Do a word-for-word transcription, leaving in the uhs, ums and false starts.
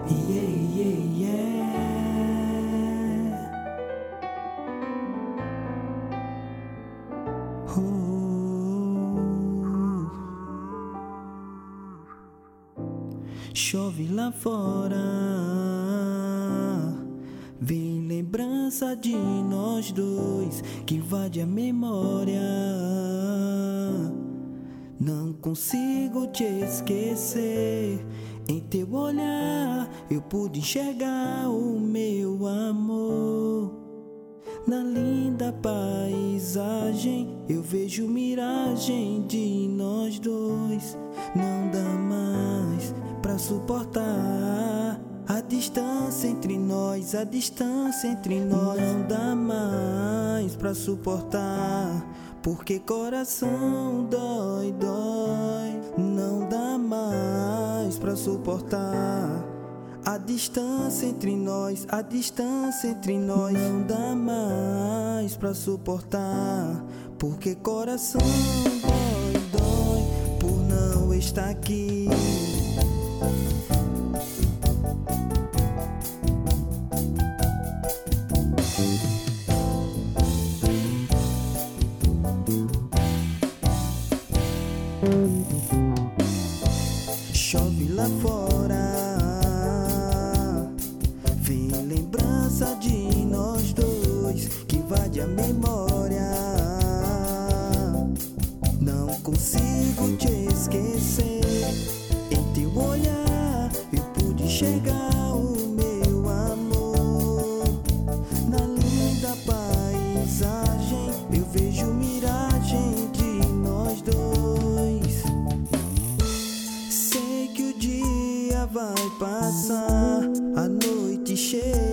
Yeah, yeah, yeah. Oh. Chove lá fora, vem lembrança de nós dois que invade a memória. Não consigo te esquecer. Em teu olhar eu pude enxergar o meu amor. Na linda paisagem eu vejo miragem de nós dois. Não dá mais pra suportar a distância entre nós, a distância entre nós. Não dá mais pra suportar, porque coração dói, dói. Não dá mais pra suportar a distância entre nós, a distância entre nós. Não dá mais pra suportar, porque coração dói, dói por não estar aqui. Chove lá fora, vem lembrança de nós dois que invade a memória. Não consigo te esquecer. Em teu olhar eu pude enxergar o meu amor. Na linda paisagem eu vejo miragem de nós dois. Sei que o dia vai passar, a noite chega.